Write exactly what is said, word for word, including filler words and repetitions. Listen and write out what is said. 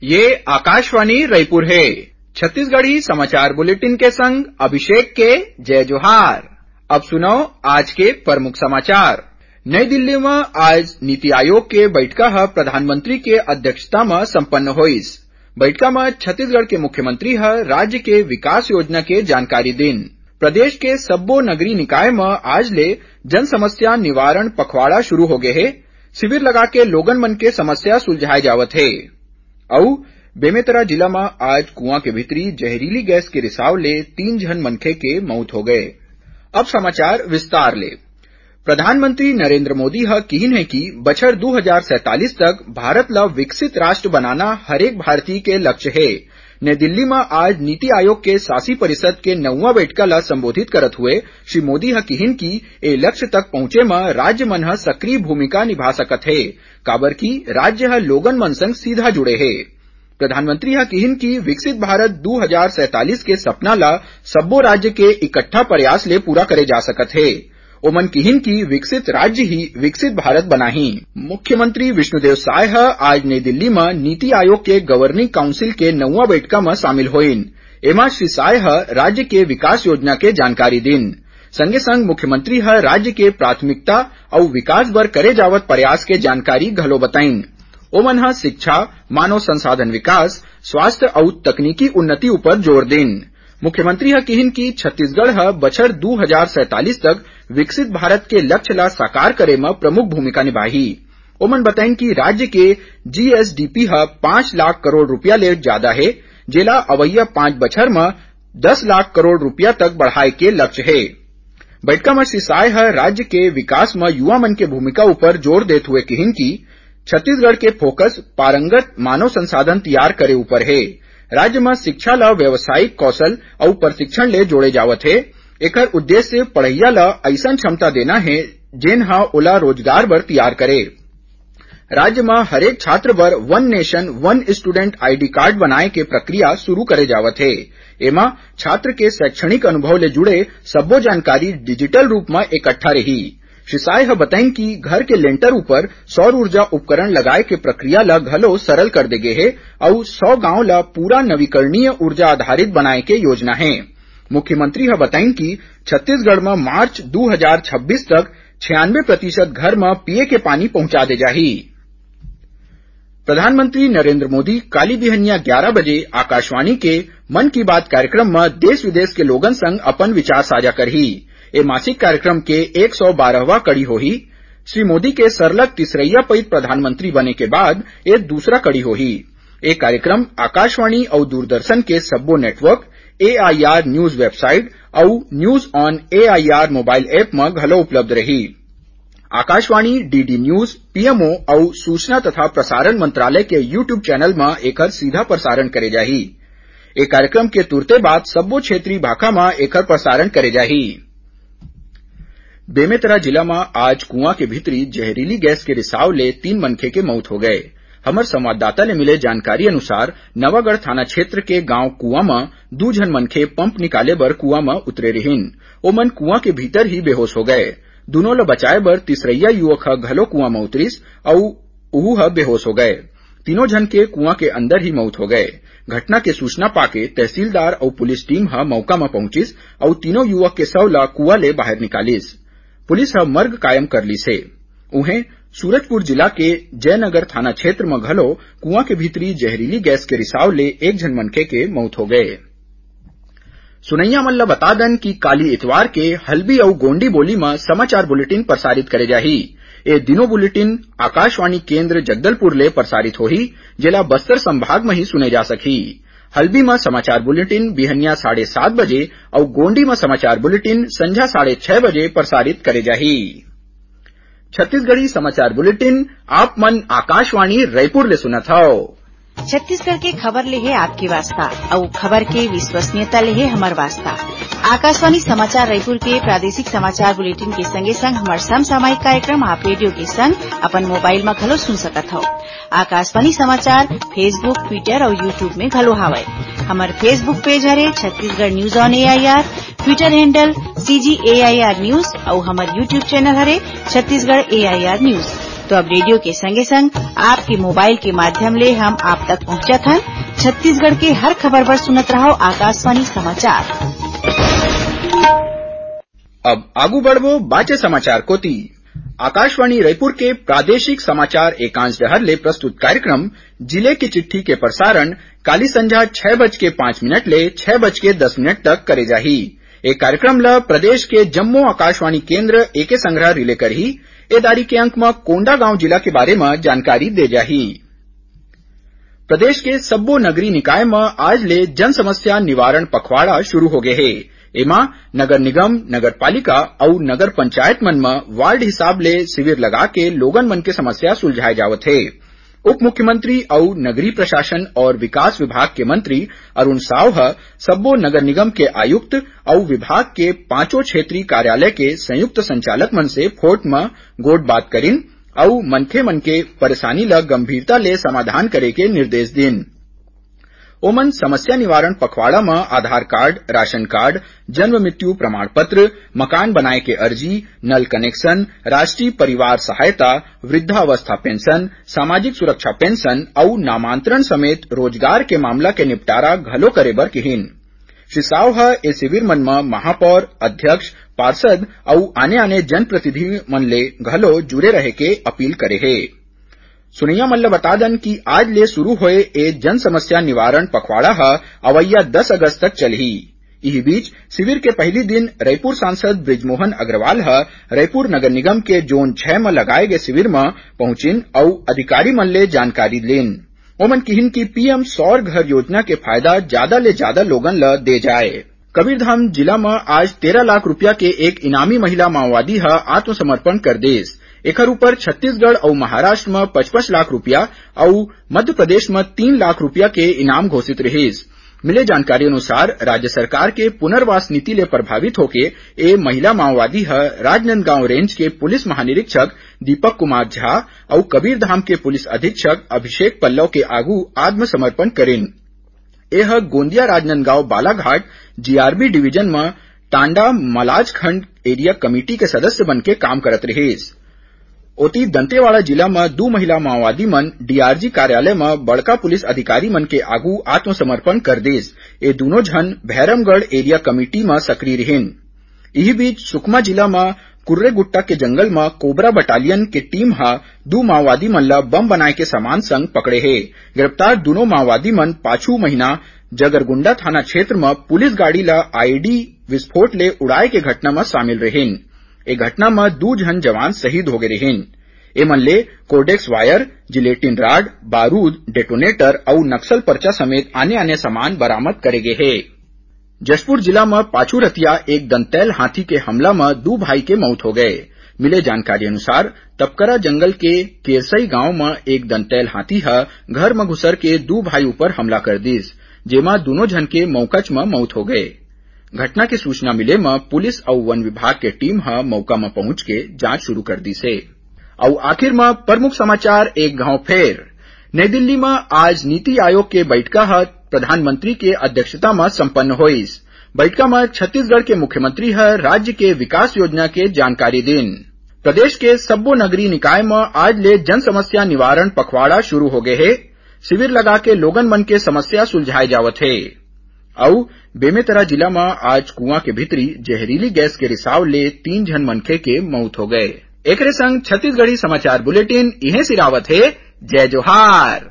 ये आकाशवाणी रायपुर है। छत्तीसगढ़ी समाचार बुलेटिन के संग अभिषेक के जय जोहार। अब सुनो आज के प्रमुख समाचार। नई दिल्ली में आज नीति आयोग के बैठका प्रधानमंत्री के अध्यक्षता में संपन्न होइस। बैठका में छत्तीसगढ़ के मुख्यमंत्री ह राज्य के विकास योजना के जानकारी दिन। प्रदेश के सब्बो नगरीय निकाय में आज ले जन समस्या निवारण पखवाड़ा शुरू हो गए है। शिविर लगा के लोगन मन के समस्या सुलझाए जावत है। औ बेमेतरा जिला में आज कुआं के भीतरी जहरीली गैस के रिसाव ले तीन जन मनखे के मौत हो गए। अब समाचार विस्तार ले। प्रधानमंत्री नरेंद्र मोदी ह कहिन है कि बछर दो हजार सैतालीस तक भारत ला विकसित राष्ट्र बनाना हरेक भारतीय के लक्ष्य है। नई दिल्ली में आज नीति आयोग के शासी परिषद के नौवां बैठका ला संबोधित करत हुए श्री मोदी ह कहिन कि ए लक्ष्य तक पहुंचे में राज्य मन ह सक्रिय भूमिका निभा सकत है, काबर की राज्य ह लोगन मन संग सीधा जुड़े है। प्रधानमंत्री ह कहिन कि विकसित भारत दो हजार सैतालीस के सपना ला सब्बो राज्य के इकट्ठा प्रयास ले पूरा करे जा सकत है। ओमन कहिन कि विकसित राज्य ही विकसित भारत बनाही। मुख्यमंत्री विष्णुदेव साय ह आज नई दिल्ली में नीति आयोग के गवर्निंग काउंसिल के नौवां बैठका में शामिल होइन। एमा श्री साय ह राज्य के विकास योजना के जानकारी दिन। संगे संग मुख्यमंत्री ह राज्य के प्राथमिकता और विकास बर करे जावत प्रयास के जानकारी घलो बताइन। ओमन ह शिक्षा, मानव संसाधन विकास, स्वास्थ्य और तकनीकी उन्नति ऊपर जोर दिन। मुख्यमंत्री ह कहिन कि छत्तीसगढ़ ह बछर दो हजार सैतालीस तक विकसित भारत के लक्ष्य ला साकार करे में प्रमुख भूमिका निभाही। ओमन बताइन कि राज्य के जीएसडीपी ह पांच लाख करोड़ रुपया ले ज्यादा है, जेला अवैया पांच बछर में दस लाख करोड़ रुपया तक बढ़ाए के लक्ष्य है। बैठका में श्री साय ह राज्य के विकास में युवा मन के भूमिका ऊपर जोर देते हुए कहिन कि छत्तीसगढ़ के फोकस पारंगत मानव संसाधन तैयार करे ऊपर है। राज्य में शिक्षा ला व्यवसायिक कौशल और प्रशिक्षण ले जोड़े जावत है। एकर उद्देश्य पढ़इया ला ऐसन क्षमता देना है जेन हा ओला रोजगार बर तैयार करे। राज्य में हरेक छात्र बर one nation one student ID card बनाए के प्रक्रिया शुरू करे जावत है। एमा छात्र के शैक्षणिक अनुभव ले जुड़े सब्बो जानकारी डिजिटल रूप में इकट्ठा रही। श्री साय ह बताइन कि घर के लेंटर ऊपर सौर ऊर्जा उपकरण लगाए के प्रक्रिया ला घलो सरल कर दे गे है और सौ गांव ला पूरा नवीकरणीय ऊर्जा आधारित बनाए के योजना है। मुख्यमंत्री ह बताइन कि छत्तीसगढ़ में मार्च दो हजार छब्बीस तक छियानवे प्रतिशत घर में पिए के पानी पहुंचा दे जाही। प्रधानमंत्री नरेंद्र मोदी काली बिहनिया ग्यारह बजे आकाशवाणी के मन की बात कार्यक्रम में देश विदेश के लोगन संग अपन विचार साझा करही। ए मासिक कार्यक्रम के एक सौ बारहवां कड़ी होही। श्री मोदी के सरलग तीसरइया पइत प्रधानमंत्री बने के बाद ए दूसरा कड़ी होही। ए कार्यक्रम आकाशवाणी और दूरदर्शन के सब्बो नेटवर्क, एआईआर न्यूज वेबसाइट और news on AIR mobile app में घलो उपलब्ध रही। आकाशवाणी, डीडी न्यूज, पीएमओ और सूचना तथा प्रसारण मंत्रालय के यूट्यूब चैनल में एकर सीधा प्रसारण करे जाही। ए कार्यक्रम के तुरते बाद सब्बो क्षेत्रीय भाषा में एकर प्रसारण करे जाही। बेमेतरा जिला में आज कुआं के भीतरी जहरीली गैस के रिसाव ले तीन मनखे के मौत हो गए। हमर संवाददाता ले मिले जानकारी अनुसार नवागढ़ थाना क्षेत्र के गांव कुआं में दू झन मनखे पंप निकाले बर कुआं में उतरे रहिन। ओमन कुआं के भीतर ही बेहोश हो गए। दोनों ला बचाए बर तीसरइया युवक ह घलो कुआं में उतरिस और उहू ह बेहोश हो गए। तीनों जन के कुआं के अंदर ही मौत हो गए। घटना के सूचना पाके तहसीलदार और पुलिस टीम ह मौका में पहुंचिस और तीनों युवक के शव ला कुआं ले बाहर निकालिस। पुलिस ह मर्ग कायम कर ली से। उन्हें सूरजपुर जिला के जयनगर थाना क्षेत्र में घलो कुआं के भीतरी जहरीली गैस के रिसाव ले एक जन मनखे के मौत हो गए। सुनैया मन ला बता दन कि काली इतवार के हल्बी और गोंडी बोली में समाचार बुलेटिन प्रसारित करे जाही। ए दिनों बुलेटिन आकाशवाणी केंद्र जगदलपुर ले प्रसारित होही, जेला बस्तर संभाग में ही सुने जा सकी। हल्बी में समाचार बुलेटिन बिहनिया साढ़े सात बजे और गोंडी में समाचार बुलेटिन संझा साढ़े छह बजे प्रसारित करे जाही। छत्तीसगढ़ी समाचार बुलेटिन आप मन आकाशवाणी रायपुर ले सुनत हव। छत्तीसगढ़ के खबर ले है आपके वास्ता और खबर के विश्वसनीयता ले है हमार वास्ता। आकाशवाणी समाचार रायपुर के प्रादेशिक समाचार बुलेटिन के संगे संग हमार समसामयिक कार्यक्रम आप रेडियो के संग अपन मोबाइल में घलो सुन सकत हो। आकाशवाणी समाचार फेसबुक, ट्विटर और यूट्यूब में घलो हावय। हमार फेसबुक पेज हरे Chhattisgarh news on AIR, Twitter handle CG AIR news और हमार यूट्यूब चैनल हरे छत्तीसगढ़ एआईआर न्यूज। तो अब रेडियो के संगे संग आपके मोबाइल के माध्यम ले हम आप तक पहुंचत हन। छत्तीसगढ़ के हर खबर पर सुनत रहो आकाशवाणी समाचार। अब आगू बढ़वो बाचे समाचार कोती। आकाशवाणी रायपुर के प्रादेशिक समाचार एकांश डहर ले प्रस्तुत कार्यक्रम जिले की चिट्ठी के प्रसारण काली संझा छह बज के पांच मिनट ले छह बज के दस मिनट तक करे जाही। एक कार्यक्रम ला प्रदेश के जम्मू आकाशवाणी केंद्र एके संग्रह रिले करही। ए दारी के अंक में कोंडागांव जिला के बारे में जानकारी दे जाही। प्रदेश के सब्बो नगरी निकाय में आज ले जन समस्या निवारण पखवाड़ा शुरू हो गए है। एमा नगर निगम, नगर पालिका और नगर पंचायत मन में वार्ड हिसाब ले शिविर लगा के लोगन मन के समस्या सुलझाए जावत है। उप मुख्यमंत्री और नगरीय प्रशासन और विकास विभाग के मंत्री अरुण साव सब्बो नगर निगम के आयुक्त और विभाग के पांचों क्षेत्रीय कार्यालय के संयुक्त संचालक मन से फोट में गोट बात करिन और मनखे मन के परेशानी ला गंभीरता ले समाधान करे के निर्देश दिन। ओमन समस्या निवारण पखवाड़ा में आधार कार्ड, राशन कार्ड, जन्म मृत्यु प्रमाण पत्र, मकान बनाए के अर्जी, नल कनेक्शन, राष्ट्रीय परिवार सहायता, वृद्धावस्था पेंशन, सामाजिक सुरक्षा पेंशन और नामांतरण समेत रोजगार के मामला के निपटारा घलो करे बर कहिन। श्री साव ए शिविर मन में महापौर, अध्यक्ष, पार्षद और आने आने जनप्रतिनिधि मन ले घलो जुड़े रहे के अपील करे है। सुनैया मन ल बता दन कि आज ले शुरू होए ए जन समस्या निवारण पखवाड़ा अवैया दस अगस्त तक चलही। इही बीच शिविर के पहली दिन रायपुर सांसद बृजमोहन अग्रवाल रायपुर नगर निगम के जोन छह में लगाए गए शिविर में पहुंचिन और अधिकारी मन ले जानकारी लेन। ओमन किहिन की पीएम सौर घर योजना के फायदा ज्यादा ले ज्यादा लोगन ल दे जाए। कबीरधाम जिला में आज तेरह लाख रुपया के एक इनामी महिला माओवादी आत्मसमर्पण कर देस। एकर ऊपर छत्तीसगढ़ और महाराष्ट्र में पचपच लाख रुपया और मध्य प्रदेश में तीन लाख रुपया के इनाम घोषित रहीस। मिले जानकारी अनुसार राज्य सरकार के पुनर्वास नीति ले प्रभावित होके ए महिला माओवादी राजनांदगांव रेंज के पुलिस महानिरीक्षक दीपक कुमार झा और कबीरधाम के पुलिस अधीक्षक अभिषेक पल्लव के आगू आत्मसमर्पण करेन। एह गोंदिया राजनांदगांव बालाघाट जीआरबी डिवीजन में टांडा मलाज खंड एरिया कमेटी के सदस्य बन के काम करत रहीस। ओती दंतेवाड़ा जिला में दो महिला माओवादी मन डीआरजी कार्यालय में बड़का पुलिस अधिकारी मन के आगू आत्मसमर्पण कर देस। ए दोनों जन भैरमगढ़ एरिया कमेटी में सक्रिय रहिन। इही बीच सुकमा जिला में कुर्रे गुट्टा के जंगल में कोबरा बटालियन के टीम हा दो माओवादी मन ला बम बनाए के सामान संग पकड़े है। गिरफ्तार दोनों माओवादी मन पाछू महीना जगरगुंडा थाना क्षेत्र में पुलिस गाड़ी ला आईडी विस्फोट ले उड़ाए के घटना में शामिल रहिन। ए घटना में दो जन जवान शहीद हो गए रहिन। एमन ले कोडेक्स वायर, जिलेटिन राड, बारूद, डेटोनेटर और नक्सल पर्चा समेत आने आने सामान बरामद करे गए है। जशपुर जिला में पाछू रतिया एक दंतैल हाथी के हमला में दो भाई के मौत हो गए। मिले जानकारी अनुसार तपकरा जंगल के केरसई गांव में एक दंतैल हाथी घर में घुसर के दो भाई ऊपर हमला कर दिस, जेमा दोनों जन के मौकच में मौत हो गए। घटना की सूचना मिले में पुलिस और वन विभाग के टीम मौका में पहुंच के जांच शुरू कर दी से। और आखिर में प्रमुख समाचार एक गांव फेर। नई दिल्ली में आज नीति आयोग के बैठका प्रधानमंत्री के अध्यक्षता में संपन्न होइस। बैठका में छत्तीसगढ़ के मुख्यमंत्री राज्य के विकास योजना के जानकारी दिन। प्रदेश के सब्बो नगरीय निकाय में आज ले जन समस्या निवारण पखवाड़ा शुरू हो गए है। शिविर लगा के लोगन मन के समस्या सुलझाए जावत है। और बेमेतरा जिला में आज कुआं के भीतरी जहरीली गैस के रिसाव ले तीन जन मनखे के मौत हो गए। एकरे संग छत्तीसगढ़ी समाचार बुलेटिन इहे सिरावत है। जय जोहार।